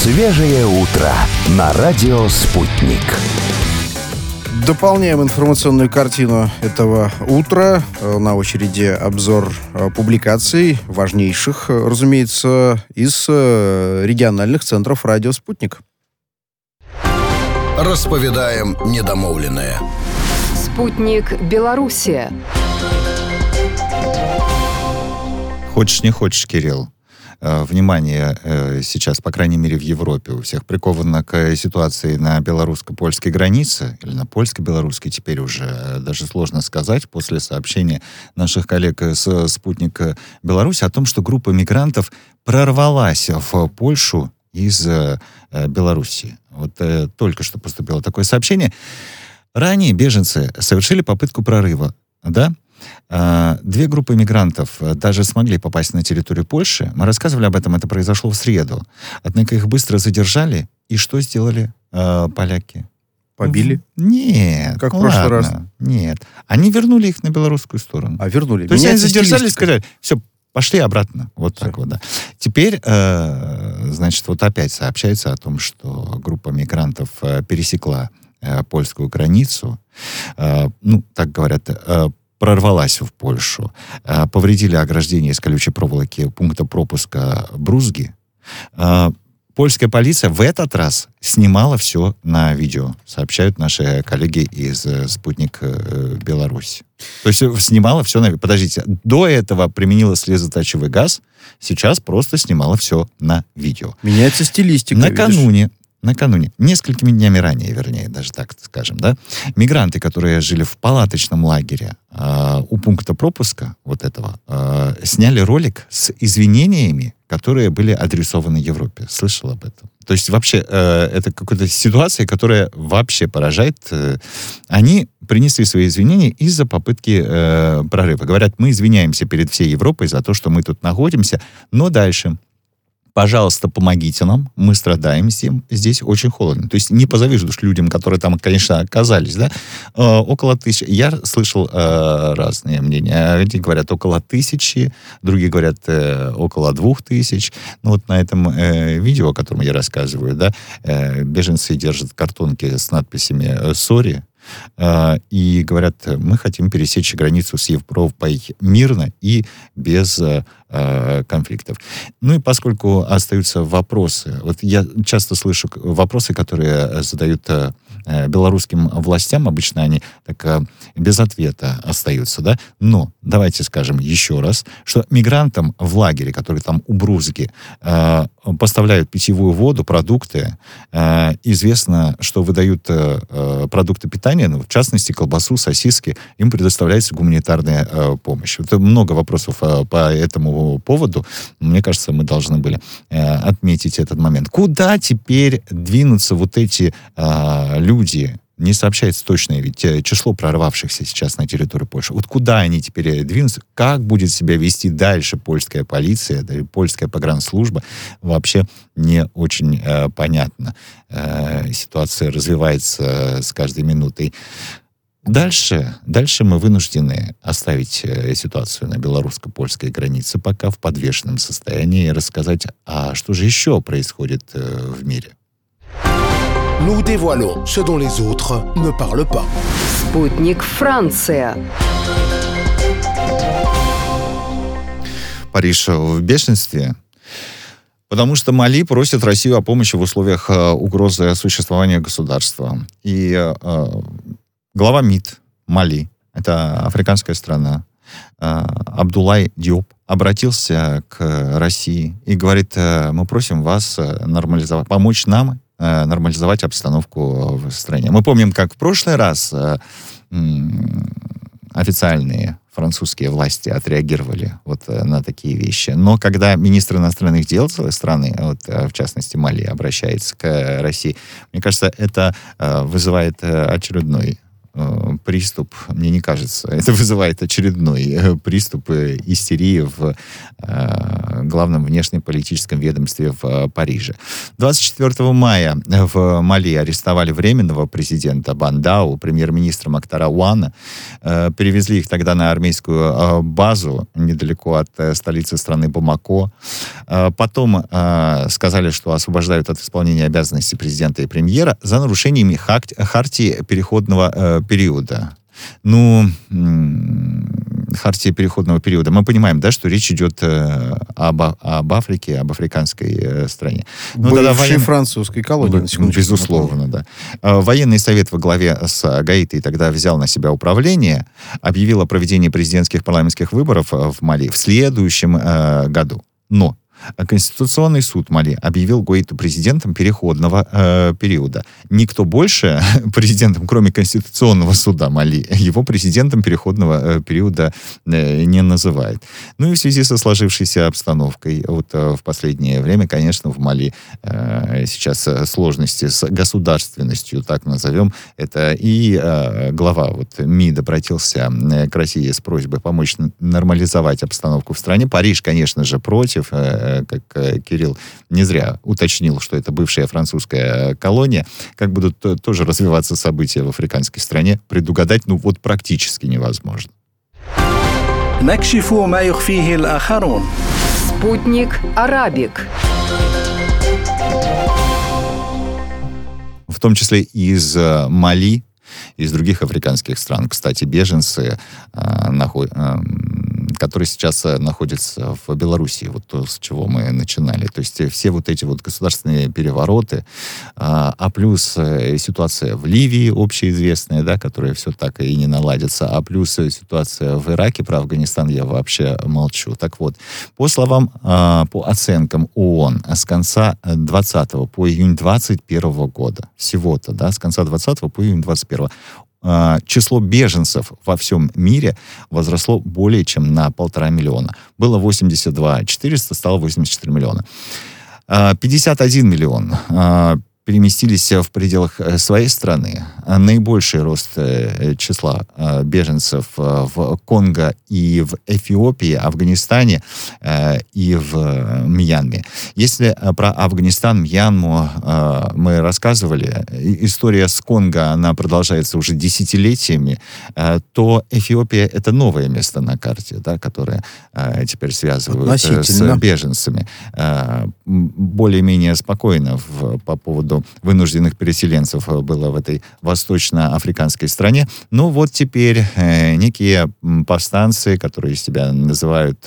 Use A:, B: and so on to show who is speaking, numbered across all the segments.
A: Свежее утро на радио «Спутник».
B: Дополняем информационную картину этого утра. На очереди обзор публикаций, важнейших, разумеется, из региональных центров радио «Спутник».
C: Расповедаем недомовленное.
D: «Спутник Белоруссия».
E: Хочешь не хочешь, Кирилл. Внимание сейчас, по крайней мере, в Европе у всех приковано к ситуации на белорусско-польской границе, или на польско-белорусской, теперь уже даже сложно сказать, после сообщения наших коллег с «Спутника Беларусь» о том, что группа мигрантов прорвалась в Польшу из Белоруссии. Вот только что поступило такое сообщение. Ранее беженцы совершили попытку прорыва, да? Две группы мигрантов даже смогли попасть на территорию Польши. Мы рассказывали об этом, это произошло в среду. Однако их быстро задержали. И что сделали поляки?
B: Побили?
E: Нет.
B: Как в прошлый раз?
E: Нет. Они вернули их на белорусскую сторону.
B: Вернули.
E: То есть они задержали и сказали, все, пошли обратно. Вот все. Так вот, да. Теперь, значит, вот опять сообщается о том, что группа мигрантов пересекла польскую границу. Так говорят, прорвалась в Польшу, повредили ограждение из колючей проволоки пункта пропуска Брузги. Польская полиция в этот раз снимала все на видео, сообщают наши коллеги из «Спутник Беларусь». То есть снимала все на видео. Подождите, до этого применила слезоточивый газ, сейчас просто снимала все на видео.
B: Меняется стилистика.
E: Накануне, несколькими днями ранее, вернее, даже так скажем, да, мигранты, которые жили в палаточном лагере у пункта пропуска вот этого, сняли ролик с извинениями, которые были адресованы Европе. Слышал об этом? То есть вообще это какая-то ситуация, которая вообще поражает. Они принесли свои извинения из-за попытки прорыва. Говорят, мы извиняемся перед всей Европой за то, что мы тут находимся, но дальше... Пожалуйста, помогите нам, мы страдаем здесь очень холодно. То есть не позавидуешь людям, которые там, конечно, оказались, да, около 1000. Я слышал разные мнения. Одни говорят около 1000, другие говорят около 2000. Ну вот на этом видео, о котором я рассказываю, да, беженцы держат картонки с надписями «Сори», и говорят, мы хотим пересечь границу с Европой мирно и без конфликтов. Ну и поскольку остаются вопросы, вот я часто слышу вопросы, которые задают белорусским властям, обычно они так без ответа остаются, да, но давайте скажем еще раз, что мигрантам в лагере, которые там у Брузги, поставляют питьевую воду, продукты, известно, что выдают продукты питания, ну, в частности, колбасу, сосиски, им предоставляется гуманитарная помощь. Это много вопросов по этому поводу. Мне кажется, мы должны были отметить этот момент. Куда теперь двинутся вот эти люди? Не сообщается точное, ведь число прорвавшихся сейчас на территорию Польши. Вот куда они теперь двинутся? Как будет себя вести дальше польская полиция, да и польская погранслужба? Вообще не очень понятно. Ситуация развивается с каждой минутой. Дальше мы вынуждены оставить ситуацию на белорусско-польской границе пока в подвешенном состоянии и рассказать, а что же еще происходит в мире.
C: Nous dévoilons ce dont les autres ne parlent pas.
D: «Спутник Франция».
E: Париж в бешенстве, потому что Мали просит Россию о помощи в условиях угрозы существования государства. И глава МИД Мали, это африканская страна, Абдуллай Диоп, обратился к России и говорит, мы просим вас нормализовать, помочь нам нормализовать обстановку в стране. Мы помним, как в прошлый раз официальные французские власти отреагировали вот на такие вещи. Но когда министр иностранных дел страны, вот, в частности Мали, обращается к России, мне кажется, это вызывает очередной приступ, мне не кажется, это вызывает очередной приступ истерии в главном внешнеполитическом ведомстве в Париже. 24 мая в Мали арестовали временного президента Бандау, премьер-министра Мохтара Уана. Перевезли их тогда на армейскую базу недалеко от столицы страны Бамако. Потом сказали, что освобождают от исполнения обязанностей президента и премьера за нарушениями хартии переходного периода. Хартия переходного периода. Мы понимаем, да, что речь идет об Африке, об африканской стране.
B: Бывшей французской колонии, на секундочку.
E: Безусловно, да. Военный совет во главе с Гаитой тогда взял на себя управление, объявил о проведении президентских парламентских выборов в Мали в следующем году. Но Конституционный суд Мали объявил Гоиту президентом переходного периода. Никто больше президентом, кроме Конституционного суда Мали, его президентом переходного периода не называет. Ну и в связи со сложившейся обстановкой, вот в последнее время, конечно, в Мали сейчас сложности с государственностью, так назовем, это и глава МИД обратился к России с просьбой помочь нормализовать обстановку в стране. Париж, конечно же, против, как Кирилл не зря уточнил, что это бывшая французская колония. Как будут тоже развиваться события в африканской стране, предугадать, практически невозможно.
D: Спутник Арабик.
E: В том числе из Мали, из других африканских стран. Кстати, беженцы, которые сейчас находятся в Белоруссии, вот то, с чего мы начинали. То есть все вот эти вот государственные перевороты, а плюс ситуация в Ливии общеизвестная, да, которая все так и не наладится, а плюс ситуация в Ираке, про Афганистан я вообще молчу. Так вот, по словам, по оценкам ООН, с конца 20 по июнь 21 года, всего-то, да, с конца 20 по июнь 21 число беженцев во всем мире возросло более чем на 1,5 миллиона. Было 82 400, стало 84 миллиона. 51 миллион переместились в пределах своей страны. Наибольший рост числа беженцев в Конго и в Эфиопии, Афганистане и в Мьянме. Если про Афганистан, Мьянму мы рассказывали, история с Конго, она продолжается уже десятилетиями, то Эфиопия — это новое место на карте, да, которое теперь связывают с беженцами. Более-менее спокойно по поводу вынужденных переселенцев было в этой восточноафриканской стране. Но вот теперь некие повстанцы, которые себя называют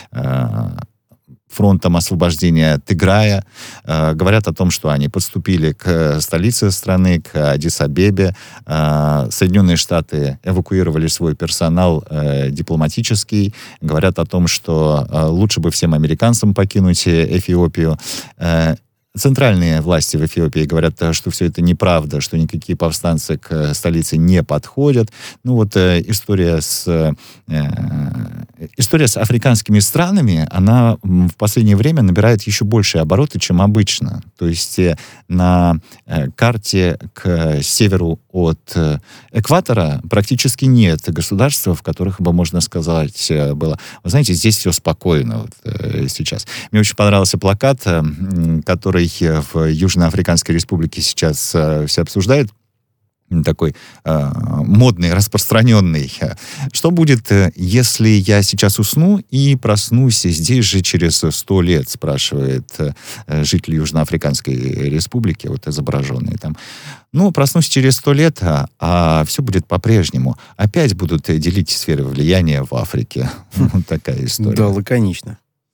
E: фронтом освобождения Тиграя, говорят о том, что они подступили к столице страны, к Аддис-Абебе. Соединенные Штаты эвакуировали свой персонал дипломатический. Говорят о том, что лучше бы всем американцам покинуть Эфиопию. Центральные власти в Эфиопии говорят, что все это неправда, что никакие повстанцы к столице не подходят. История с африканскими странами, она в последнее время набирает еще большие обороты, чем обычно. То есть на карте к северу от экватора практически нет государств, в которых бы, можно сказать, было... Вы знаете, здесь все спокойно сейчас. Мне очень понравился плакат, который в Южноафриканской Республике сейчас все обсуждают, такой модный, распространенный. Что будет, если я сейчас усну и проснусь здесь же через 100 лет, спрашивает житель Южноафриканской Республики, вот изображенный там. Проснусь через 100 лет, а все будет по-прежнему. Опять будут делить сферы влияния в Африке. Вот такая история.
B: Да, лаконично.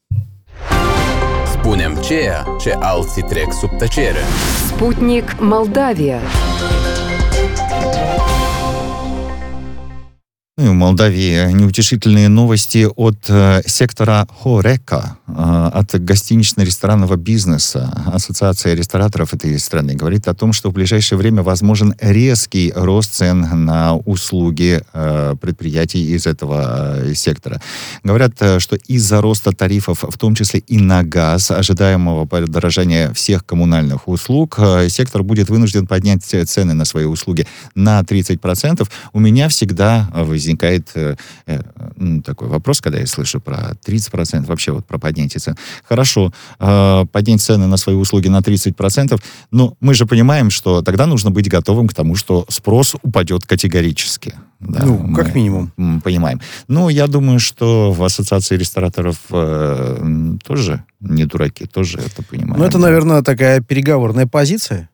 C: Spunem ceea ce alții trec sub tăcere.
D: Спутник, Молдавия.
E: Ну и в Молдавии неутешительные новости от сектора Хорека, от гостинично-ресторанного бизнеса. Ассоциация рестораторов этой страны говорит о том, что в ближайшее время возможен резкий рост цен на услуги предприятий из этого сектора. Говорят, что из-за роста тарифов, в том числе и на газ, ожидаемого подорожания всех коммунальных услуг, сектор будет вынужден поднять цены на свои услуги на 30%. У меня всегда возникает такой вопрос, когда я слышу про 30%, вообще вот про поднятие цен. Хорошо, поднять цены на свои услуги на 30%, но мы же понимаем, что тогда нужно быть готовым к тому, что спрос упадет категорически. Да,
B: ну, как минимум.
E: Понимаем. Но я думаю, что в ассоциации рестораторов тоже не дураки, тоже это понимают.
B: Ну, это, наверное, такая переговорная позиция.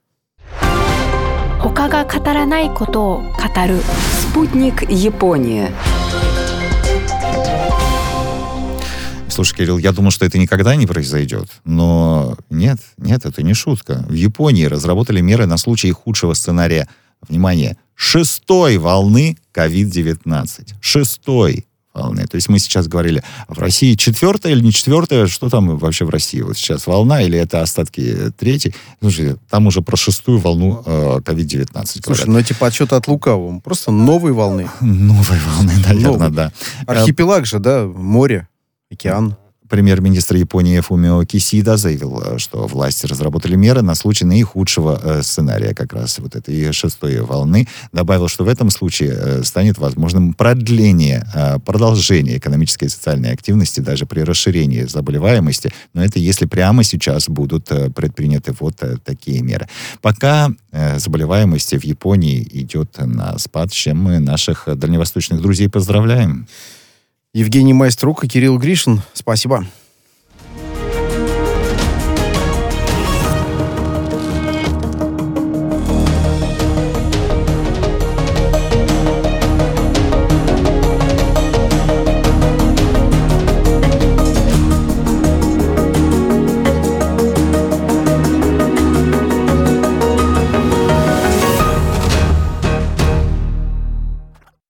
D: Спутник Япония.
E: Слушай, Кирилл, я думал, что это никогда не произойдет. Но нет, это не шутка. В Японии разработали меры на случай худшего сценария. Внимание, 6-й волны COVID-19. 6-й волны. То есть мы сейчас говорили, в России 4-я или не 4-я? Что там вообще в России? Вот сейчас волна или это остатки 3-й? Слушай, там уже про 6-ю волну COVID-19 говорят.
B: Слушай, ну эти подсчеты от лукавого. Просто новые волны.
E: Новые волны, наверное, да.
B: Архипелаг же, да, море, океан.
E: Премьер-министр Японии Фумио Кисида заявил, что власти разработали меры на случай наихудшего сценария, как раз вот этой 6-й волны. Добавил, что в этом случае станет возможным продолжение экономической и социальной активности даже при расширении заболеваемости. Но это если прямо сейчас будут предприняты вот такие меры. Пока заболеваемость в Японии идет на спад, с чем мы наших дальневосточных друзей поздравляем.
B: Евгений Майструк и Кирилл Гришин. Спасибо.